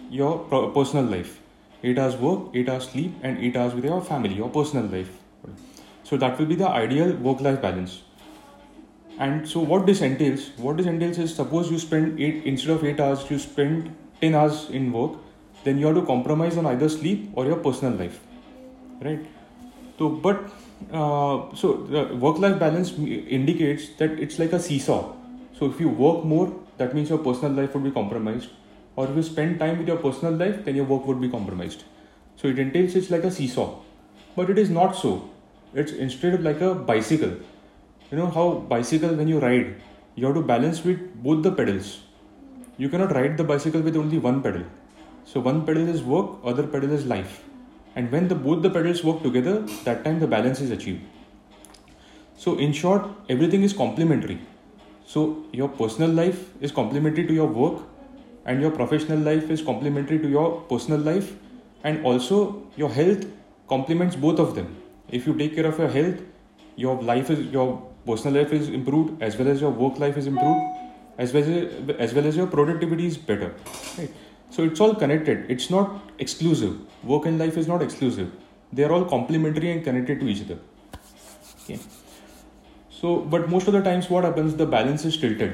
your personal life. 8 hours work, 8 hours sleep, and 8 hours with your family, your personal life. So that will be the ideal work-life balance. And so what this entails is, suppose you spend instead of 8 hours, you spend 10 hours in work, then you have to compromise on either sleep or your personal life, right? So, the work-life balance indicates that it's like a seesaw. So if you work more, that means your personal life would be compromised. Or if you spend time with your personal life, then your work would be compromised. So it entails it's like a seesaw. But it is not so. It's instead like a bicycle. You know how bicycle, when you ride, you have to balance with both the pedals. You cannot ride the bicycle with only one pedal. So one pedal is work, other pedal is life. And when both the pedals work together, that time the balance is achieved. So in short, everything is complementary. So your personal life is complementary to your work, and your professional life is complementary to your personal life, and also your health complements both of them. If you take care of your health, your personal life is improved, as well as your work life is improved, as well as your productivity is better, right? So it's all connected. It's not exclusive. Work and life is not exclusive. They are all complementary and connected to each other. Okay. So, but most of the times what happens, the balance is tilted.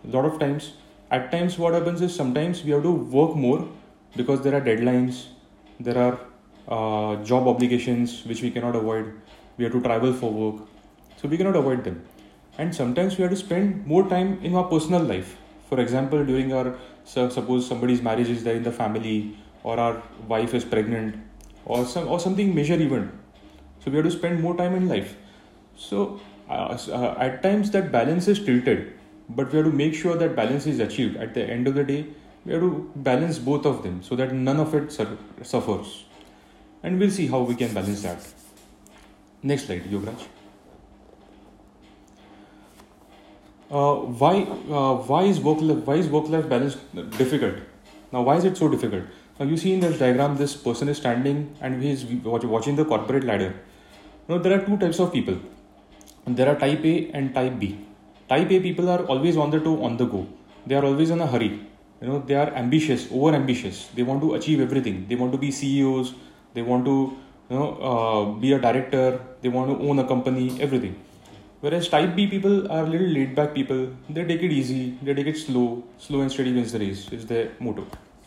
At times what happens is, sometimes we have to work more because there are deadlines, there are job obligations which we cannot avoid. We have to travel for work, so we cannot avoid them. And sometimes we have to spend more time in our personal life. For example, during suppose somebody's marriage is there in the family, or our wife is pregnant, or something major event. So we have to spend more time in life. So at times that balance is tilted, but we have to make sure that balance is achieved. At the end of the day, we have to balance both of them so that none of it suffers. And we'll see how we can balance that. Next slide, Yogaraj. Why is work-life balance difficult? Now, why is it so difficult? Now, you see in this diagram, this person is standing and he is watching the corporate ladder. Now, there are two types of people. There are type A and type B. Type A people are always on the go. They are always in a hurry. They are ambitious, over ambitious. They want to achieve everything. They want to be CEOs. They want to, be a director. They want to own a company, everything. Whereas type B people are little laid back people. They take it easy. They take it slow. Slow and steady wins the race is their motto.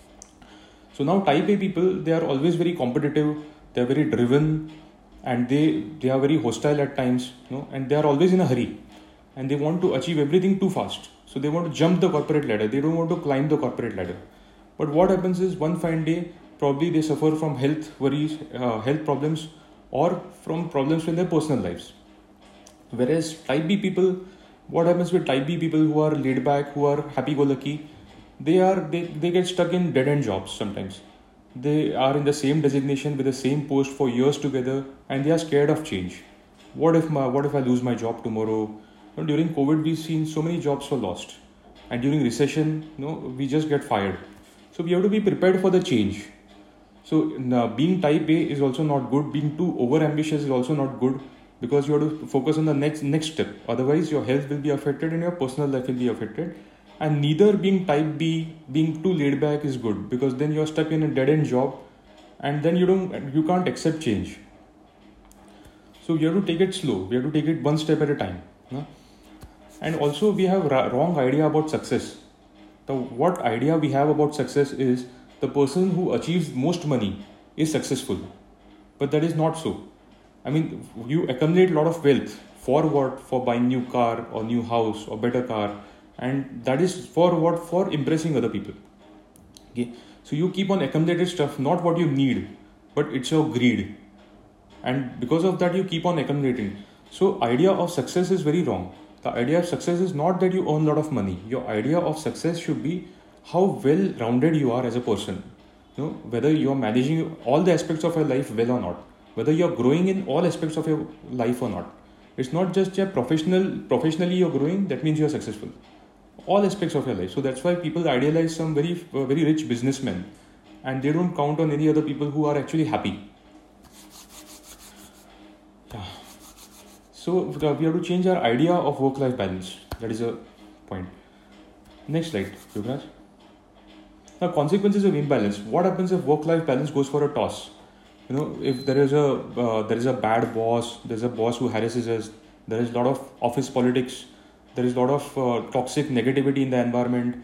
So now type A people, they are always very competitive. They are very driven, and they are very hostile at times. And they are always in a hurry. And they want to achieve everything too fast. So they want to jump the corporate ladder. They don't want to climb the corporate ladder. But what happens is, one fine day, probably they suffer from health worries, health problems, or from problems in their personal lives. Whereas type B people, what happens with type B people who are laid back, who are happy-go-lucky, they get stuck in dead-end jobs sometimes. They are in the same designation with the same post for years together, and they are scared of change. What if I lose my job tomorrow? During COVID, we've seen so many jobs were lost, and during recession, we just get fired. So we have to be prepared for the change. So being type A is also not good. Being too over ambitious is also not good, because you have to focus on the next step. Otherwise, your health will be affected and your personal life will be affected. And neither being type B, being too laid back is good, because then you are stuck in a dead end job, and then you can't accept change. So you have to take it slow. We have to take it one step at a time. And also we have wrong idea about success. What idea we have about success is, the person who achieves most money is successful. But that is not so. I mean, you accumulate a lot of wealth for what? For buying new car or new house or better car. And that is for what? For impressing other people. Okay. So you keep on accumulating stuff, not what you need, but it's your greed. And because of that, you keep on accumulating. So idea of success is very wrong. The idea of success is not that you earn a lot of money. Your idea of success should be how well rounded you are as a person. Whether you are managing all the aspects of your life well or not. Whether you are growing in all aspects of your life or not. It's not just professionally you're growing, that means you're successful. All aspects of your life. So that's why people idealize some very, very rich businessmen, and they don't count on any other people who are actually happy. Yeah. So we have to change our idea of work-life balance. That is a point. Next slide, Yuvraj. Now, consequences of imbalance. What happens if work-life balance goes for a toss? If there is a bad boss, there's a boss who harasses us. There is a lot of office politics. There is a lot of toxic negativity in the environment.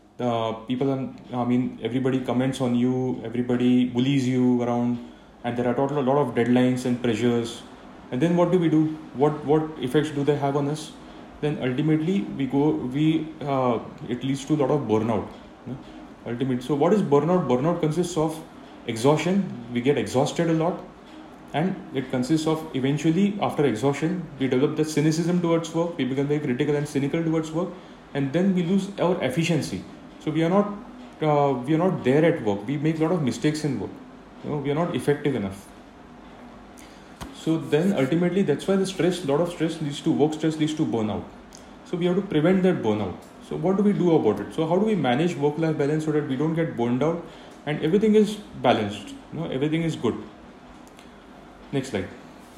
Everybody comments on you. Everybody bullies you around, and there are a lot of deadlines and pressures. And then what do we do? What effects do they have on us? Then ultimately it leads to a lot of burnout. So what is burnout? Burnout consists of exhaustion. We get exhausted a lot, and it consists of, eventually after exhaustion, we develop the cynicism towards work. We become very critical and cynical towards work, and then we lose our efficiency. So we are not there at work. We make a lot of mistakes in work. We are not effective enough. So then ultimately, that's why a lot of stress leads to work stress, leads to burnout. So we have to prevent that burnout. So what do we do about it? So how do we manage work-life balance so that we don't get burned out and everything is balanced? Everything is good. Next slide.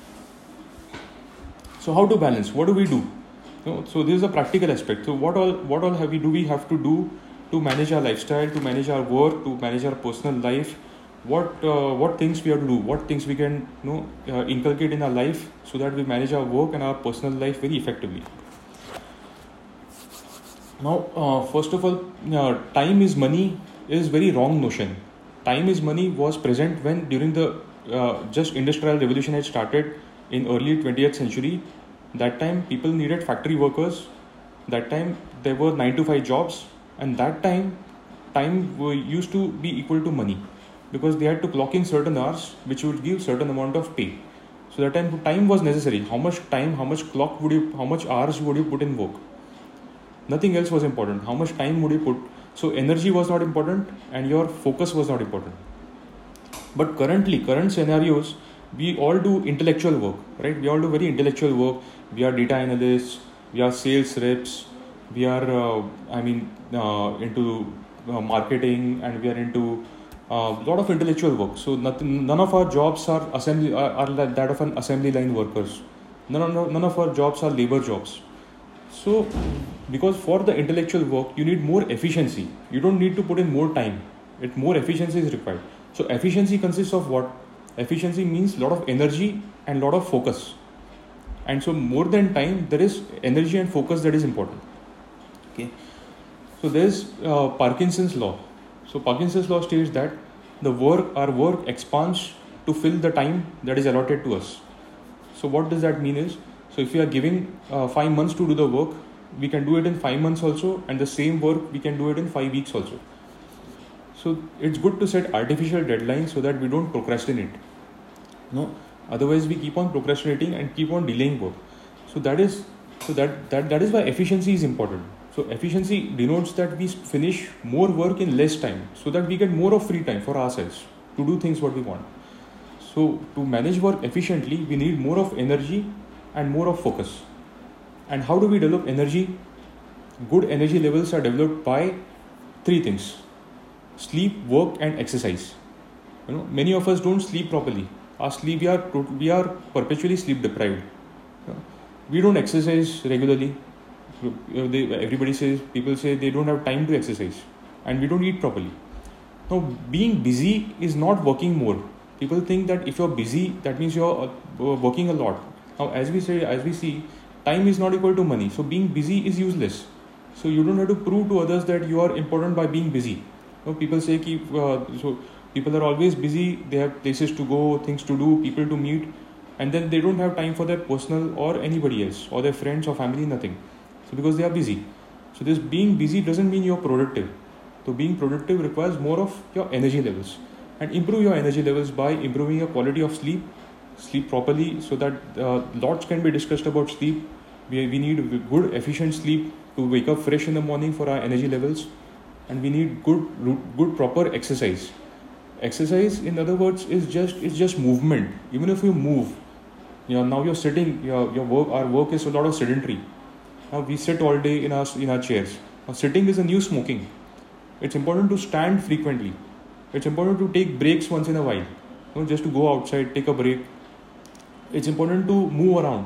So how to balance? What do we do? So this is a practical aspect. So what all do we have to do to manage our lifestyle, to manage our work, to manage our personal life? What things we have to do? What things we can inculcate in our life so that we manage our work and our personal life very effectively? Now, first of all, time is money is very wrong notion. Time is money was present when during the just industrial revolution had started in early 20th century. That time people needed factory workers. That time there were 9 to 5 jobs, and that time used to be equal to money, because they had to clock in certain hours which would give certain amount of pay. So that time was necessary. How much hours would you put in work? Nothing else was important. How much time would you put? So energy was not important and your focus was not important. But current scenarios, we all do intellectual work, right? We all do very intellectual work. We are data analysts, we are sales reps, we are into marketing, and we are into a lot of intellectual work. So none of our jobs are like that of an assembly line workers. None of our jobs are labor jobs. So because for the intellectual work you need more efficiency. You don't need to put in more time. More efficiency is required. So efficiency consists of what? Efficiency means a lot of energy and a lot of focus. And so more than time, there is energy and focus that is important. Okay. So there is Parkinson's law. So Parkinson's law states that our work expands to fill the time that is allotted to us. So what does that mean is, so if we are giving 5 months to do the work, we can do it in 5 months also, and the same work we can do it in 5 weeks also. So it's good to set artificial deadlines so that we don't procrastinate. Otherwise we keep on procrastinating and keep on delaying work. So that is why efficiency is important. So efficiency denotes that we finish more work in less time, so that we get more of free time for ourselves to do things what we want. So to manage work efficiently, we need more of energy and more of focus. And how do we develop energy? Good energy levels are developed by 3 things: sleep, work, and exercise. Many of us don't sleep properly. We are perpetually sleep deprived. We don't exercise regularly. People say they don't have time to exercise, and we don't eat properly. Now, being busy is not working more. People think that if you're busy, that means you're working a lot. Now, as we see, time is not equal to money. So being busy is useless. So you don't have to prove to others that you are important by being busy. People say so people are always busy. They have places to go, things to do, people to meet, and then they don't have time for their personal or anybody else or their friends or family, nothing. So because they are busy. So this being busy doesn't mean you're productive. So being productive requires more of your energy levels, and improve your energy levels by improving your quality of sleep properly, so that lots can be discussed about sleep. We need good efficient sleep to wake up fresh in the morning for our energy levels, and we need good proper exercise. Exercise, in other words, is just movement. Even if you move, now you're sitting, our work is a lot of sedentary. Now we sit all day in our chairs. Now sitting is a new smoking. It's important to stand frequently. It's important to take breaks once in a while. Just to go outside, take a break. It's important to move around,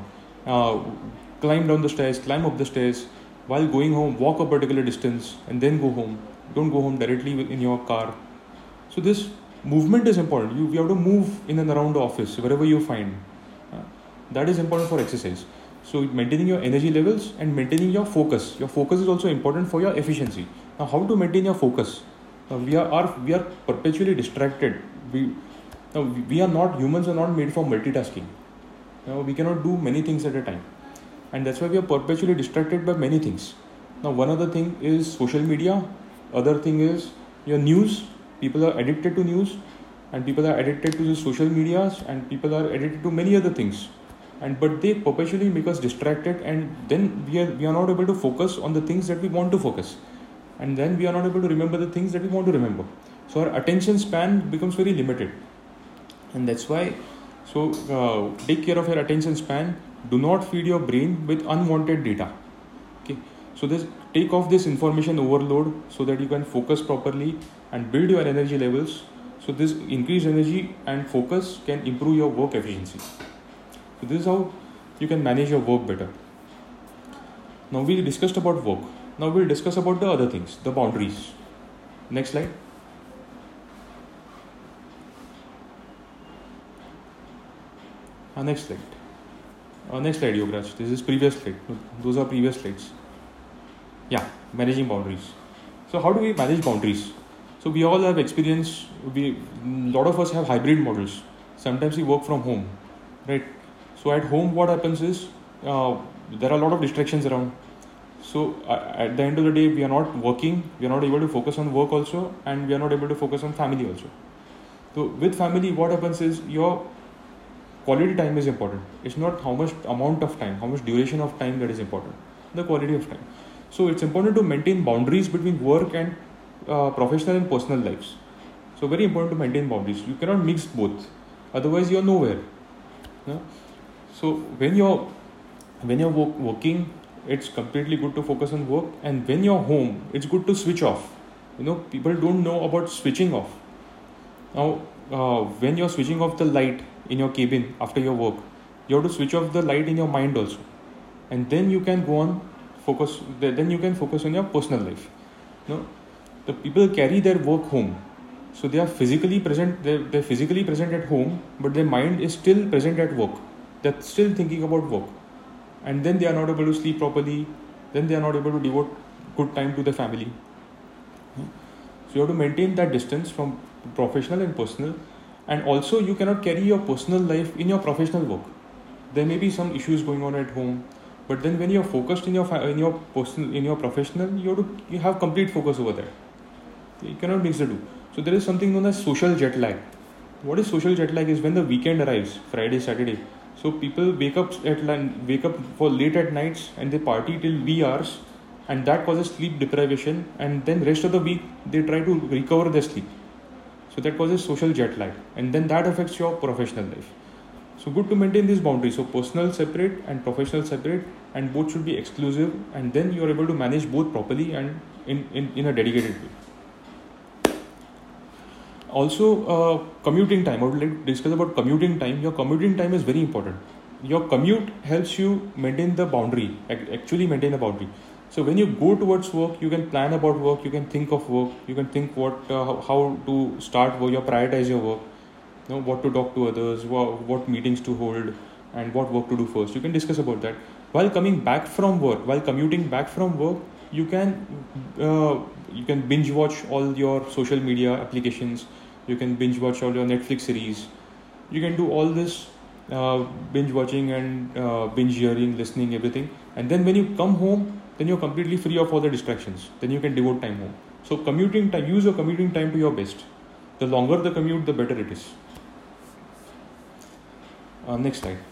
climb down the stairs, climb up the stairs. While going home, walk a particular distance and then go home. Don't go home directly in your car. So this movement is important. You have to move in and around the office, wherever you find. That is important for exercise. So maintaining your energy levels and maintaining your focus. Your focus is also important for your efficiency. Now, how to maintain your focus? We are perpetually distracted. We are not, humans are not made for multitasking. We cannot do many things at a time, and that's why we are perpetually distracted by many things. Now, one other thing is social media. Other thing is your news. People are addicted to news, and people are addicted to the social medias, and people are addicted to many other things. But they perpetually make us distracted, and then we are not able to focus on the things that we want to focus, and then we are not able to remember the things that we want to remember. So our attention span becomes very limited, and that's why. So take care of your attention span. Do not feed your brain with unwanted data. Okay. So take off this information overload so that you can focus properly and build your energy levels. So this increased energy and focus can improve your work efficiency. So this is how you can manage your work better. Now we discussed about work. Now we'll discuss about the other things, the boundaries. Next slide. Next slide. Next slide, Yogaraj. This is previous slide. Those are previous slides. Yeah, managing boundaries. So how do we manage boundaries? So we all have experience. A lot of us have hybrid models. Sometimes we work from home, right? So at home, what happens is there are a lot of distractions around. So at the end of the day, we are not working. We are not able to focus on work also, and we are not able to focus on family also. So with family, what happens is your quality time is important. It's not how much amount of time, how much duration of time that is important. The quality of time. So it's important to maintain boundaries between work and professional and personal lives. So very important to maintain boundaries. You cannot mix both. Otherwise, you're nowhere. Yeah? So when you're working, it's completely good to focus on work. And when you're home, it's good to switch off. People don't know about switching off. Now, when you're switching off the light in your cabin after your work, you have to switch off the light in your mind also, and then you can go on focus. Then you can focus on your personal life. The people carry their work home, so they are physically present. They're physically present at home, but their mind is still present at work. They're still thinking about work, and then they are not able to sleep properly. Then they are not able to devote good time to the family. So you have to maintain that distance from professional and personal. And also, you cannot carry your personal life in your professional work. There may be some issues going on at home, but then when you're focused in your professional, you have complete focus over there. You cannot mix the two. So there is something known as social jet lag. What is social jet lag? Is when the weekend arrives, Friday, Saturday. So people wake up for late at nights and they party till wee hours, and that causes sleep deprivation. And then rest of the week they try to recover their sleep. So that causes social jet lag, and then that affects your professional life. So good to maintain these boundaries. So personal separate and professional separate, and both should be exclusive, and then you are able to manage both properly and in a dedicated way. Also, commuting time. I would like to discuss about commuting time. Your commuting time is very important. Your commute helps you maintain the boundary, actually maintain a boundary. So when you go towards work, you can plan about work, you can think of work, you can think how to start work, you prioritize your work, what to talk to others, what meetings to hold, and what work to do first. You can discuss about that. While coming back from work, while commuting back from work, you can binge watch all your social media applications, you can binge watch all your Netflix series, you can do all this binge watching and binge hearing, listening, everything. And then when you come home, then you're completely free of all the distractions. Then you can devote time home. So commuting time, use your commuting time to your best. The longer the commute, the better it is. Next slide.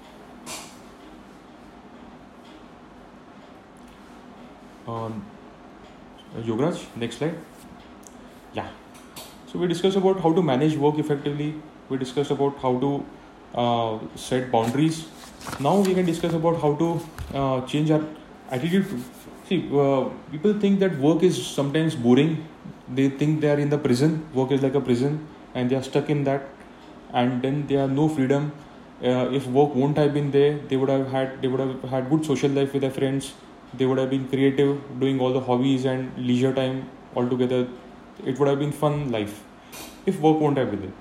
Yogaraj, next slide. Yeah. So we discussed about how to manage work effectively. We discussed about how to set boundaries. Now we can discuss about how to change our attitude. See, people think that work is sometimes boring. They think they are in the prison. Work is like a prison, and they are stuck in that. And then they have no freedom. If work won't have been there, they would have had good social life with their friends. They would have been creative, doing all the hobbies and leisure time altogether, it would have been fun life if work won't have been there.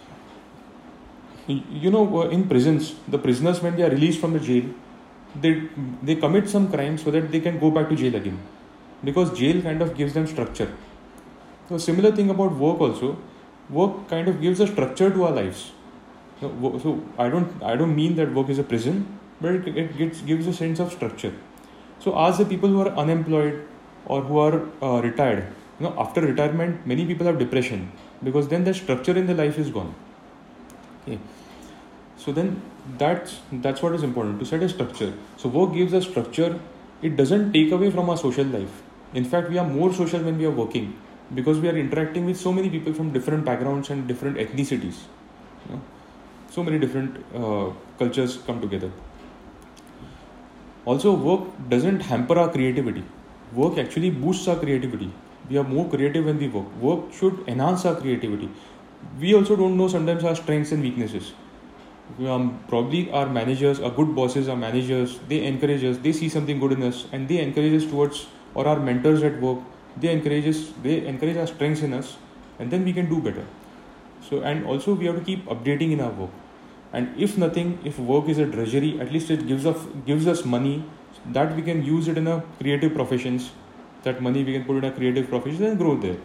In prisons, the prisoners, when they are released from the jail, they commit some crime so that they can go back to jail again, because jail kind of gives them structure. So similar thing about work also. Work kind of gives a structure to our lives. So I don't mean that work is a prison, but it gives a sense of structure. So ask the people who are unemployed or who are retired. After retirement, many people have depression because then the structure in their life is gone. Okay. So then that's what is important, to set a structure. So work gives a structure. It doesn't take away from our social life. In fact, we are more social when we are working, because we are interacting with so many people from different backgrounds and different ethnicities. So many different cultures come together. Also, work doesn't hamper our creativity. Work actually boosts our creativity. We are more creative when we work. Work should enhance our creativity. We also don't know sometimes our strengths and weaknesses. Probably our managers, our good bosses, our managers, they encourage us, they see something good in us, and they encourage us towards, or our mentors at work, they encourage our strengths in us, and then we can do better. So, and also we have to keep updating in our work. And if nothing, if work is a drudgery, at least it gives us money that we can use it in a creative professions. That money we can put in a creative profession and grow there.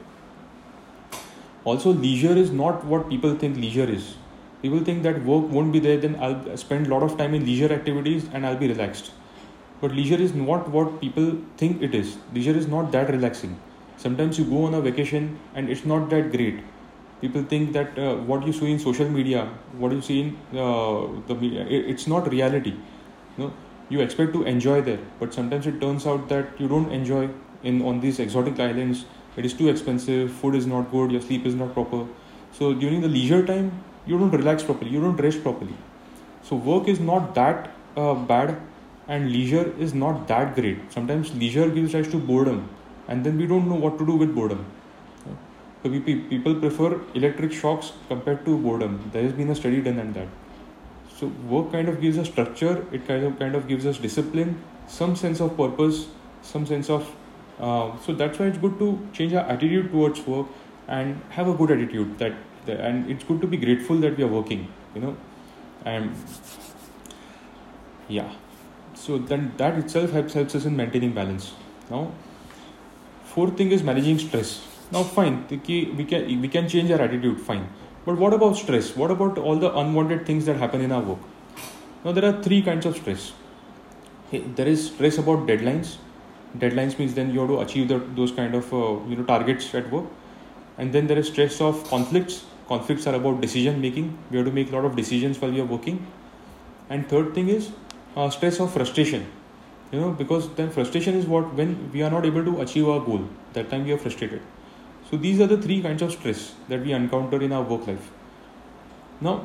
Also, leisure is not what people think leisure is. People think that work won't be there, then I'll spend a lot of time in leisure activities and I'll be relaxed. But leisure is not what people think it is. Leisure is not that relaxing. Sometimes you go on a vacation and it's not that great. People think that what you see in social media, what you see in the media, it's not reality. You expect to enjoy there, but sometimes it turns out that you don't enjoy on these exotic islands. It is too expensive, food is not good, your sleep is not proper. So during the leisure time, you don't relax properly, you don't rest properly. So work is not that bad, and leisure is not that great. Sometimes leisure gives rise to boredom, and then we don't know what to do with boredom. So people prefer electric shocks compared to boredom. There has been a study done on that. So work kind of gives us structure, it kind of gives us discipline, some sense of purpose, some sense of so that's why it's good to change our attitude towards work and have a good attitude, and it's good to be grateful that we are working, and yeah. So then that itself helps us in maintaining balance. Now, fourth thing is managing stress. Now fine, we can change our attitude, fine. But what about stress? What about all the unwanted things that happen in our work? Now there are three kinds of stress. There is stress about deadlines. Deadlines means then you have to achieve those kind of targets at work. And then there is stress of conflicts. Conflicts are about decision making. We have to make a lot of decisions while we are working. And third thing is stress of frustration. Because then frustration is when we are not able to achieve our goal. That time we are frustrated. So these are the three kinds of stress that we encounter in our work life. Now,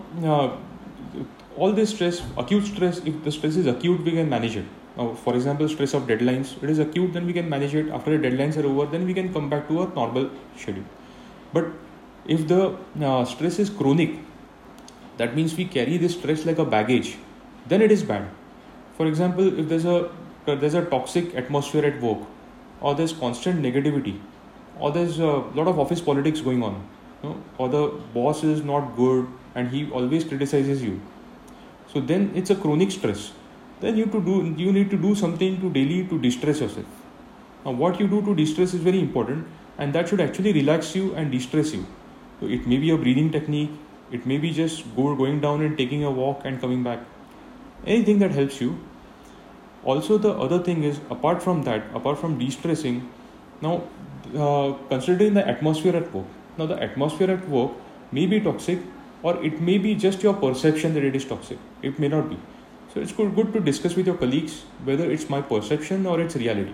all this stress, acute stress, if the stress is acute, we can manage it. Now, for example, stress of deadlines, it is acute, then we can manage it. After the deadlines are over, then we can come back to our normal schedule. But if the stress is chronic, that means we carry this stress like a baggage, then it is bad. For example, if there's a toxic atmosphere at work, or there's constant negativity, or there's a lot of office politics going on, or the boss is not good and he always criticizes you, so then it's a chronic stress. Then you need to do something to daily to de-stress yourself. Now what you do to de-stress is very important, and that should actually relax you and de-stress you. So it may be a breathing technique, it may be just going down and taking a walk and coming back, anything that helps you. Also, the other thing is, apart from de-stressing, now considering the atmosphere at work. Now the atmosphere at work may be toxic, or it may be just your perception that it is toxic. It may not be. So it's good to discuss with your colleagues whether it's my perception or it's reality.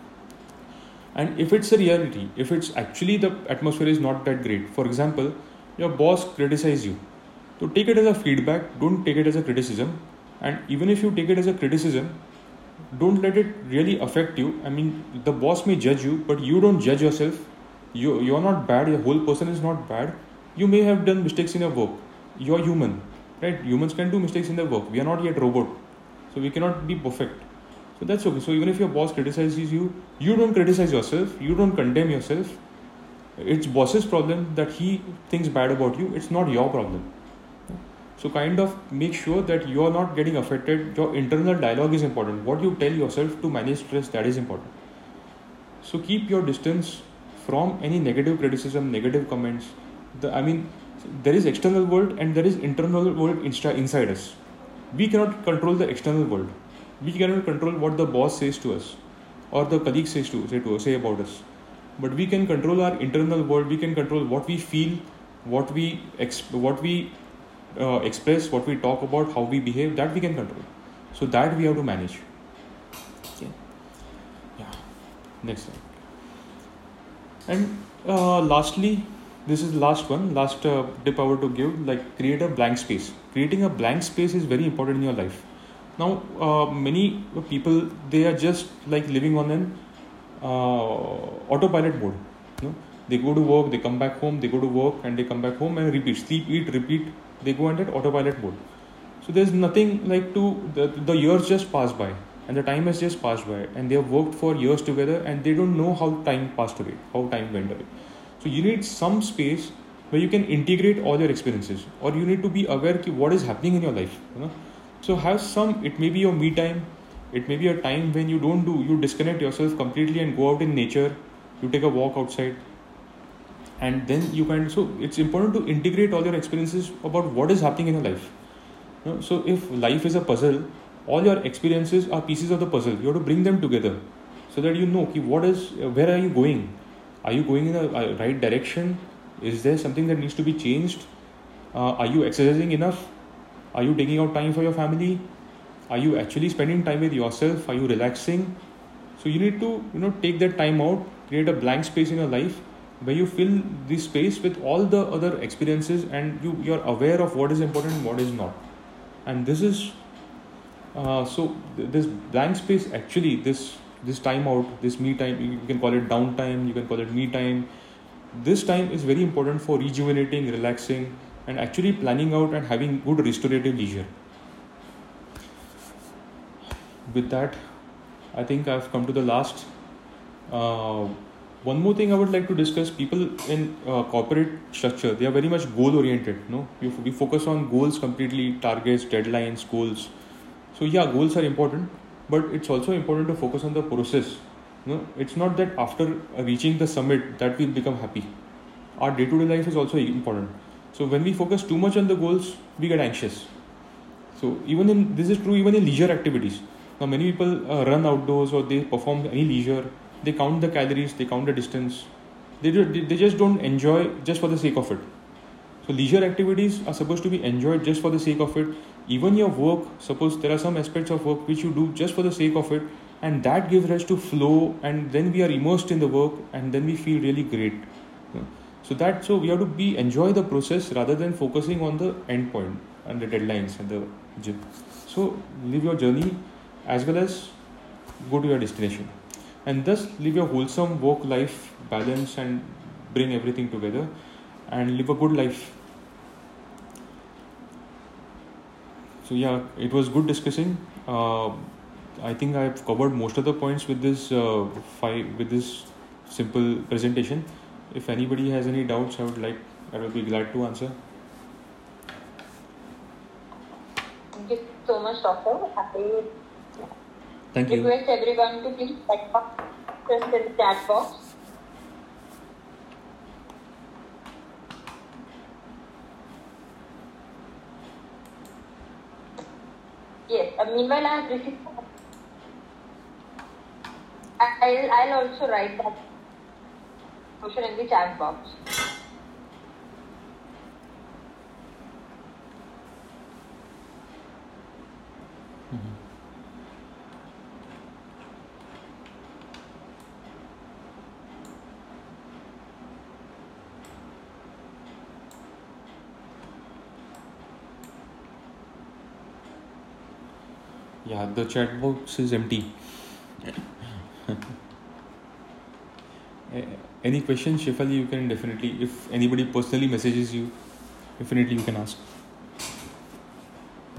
And if it's a reality, if it's actually the atmosphere is not that great, for example, your boss criticizes you, so take it as a feedback, don't take it as a criticism. And even if you take it as a criticism, don't let it really affect you. I mean, the boss may judge you, but you don't judge yourself. You're not bad. Your whole person is not bad. You may have done mistakes in your work. You're human, right? Humans can do mistakes in their work. We are not yet robot, so we cannot be perfect. So that's okay. So even if your boss criticizes you, you don't criticize yourself. You don't condemn yourself. It's boss's problem that he thinks bad about you. It's not your problem. So kind of make sure that you are not getting affected. Your internal dialogue is important. What you tell yourself to manage stress, that is important. So keep your distance from any negative criticism, negative comments. There is external world and there is internal world inside us. We cannot control the external world. We cannot control what the boss says to us or the colleague say about us. But we can control our internal world. We can control what we feel, what we express, what we talk about, how we behave. That we can control. So that we have to manage. Okay. Yeah. Next slide. And lastly, this is the last tip I want to give, like create a blank space. Creating a blank space is very important in your life. Now, many people, they are just like living on an autopilot mode. They go to work, they come back home, they go to work and they come back home and repeat, sleep, eat, repeat. They go into autopilot mode. So there's nothing like the years just pass by and the time has just passed by and they have worked for years together and they don't know how time passed away, how time went away. So you need some space where you can integrate all your experiences, or you need to be aware of what is happening in your life. So have some, it may be your me time, it may be a time when you disconnect yourself completely and go out in nature, you take a walk outside, and then you can, so it's important to integrate all your experiences about what is happening in your life. So if life is a puzzle, all your experiences are pieces of the puzzle. You have to bring them together so that you know where are you going? Are you going in the right direction? Is there something that needs to be changed? Are you exercising enough? Are you taking out time for your family? Are you actually spending time with yourself? Are you relaxing? So you need to take that time out, create a blank space in your life where you fill this space with all the other experiences and you're aware of what is important and what is not. And this is this blank space, actually this time out, this me time, you can call it downtime, you can call it me time. This time is very important for rejuvenating, relaxing, and actually planning out and having good restorative leisure. With that, I think I've come to the last. One more thing I would like to discuss: people in corporate structure, they are very much goal oriented. We focus on goals completely, targets, deadlines, goals. So yeah, goals are important, but it's also important to focus on the process. It's not that after reaching the summit that we'll become happy. Our day-to-day life is also important. So when we focus too much on the goals, we get anxious. So this is true even in leisure activities. Now many people run outdoors or they perform any leisure. They count the calories, they count the distance. They just don't enjoy just for the sake of it. So leisure activities are supposed to be enjoyed just for the sake of it. Even your work, suppose there are some aspects of work which you do just for the sake of it, and that gives rise to flow, and then we are immersed in the work and then we feel really great. So we have to enjoy the process rather than focusing on the end point and the deadlines and the gym. So live your journey as well as go to your destination, and thus live your wholesome work-life balance and bring everything together and live a good life. So yeah, it was good discussing. I think I've covered most of the points with this simple presentation. If anybody has any doubts, I will be glad to answer. Thank you so much, Doctor. Thank you. Request everyone to please type questions in the chat box. Yes. Meanwhile, I have received. I'll also write that question in the chat box. Yeah, the chat box is empty. Any questions, Shefali, you can definitely, if anybody personally messages you, definitely you can ask.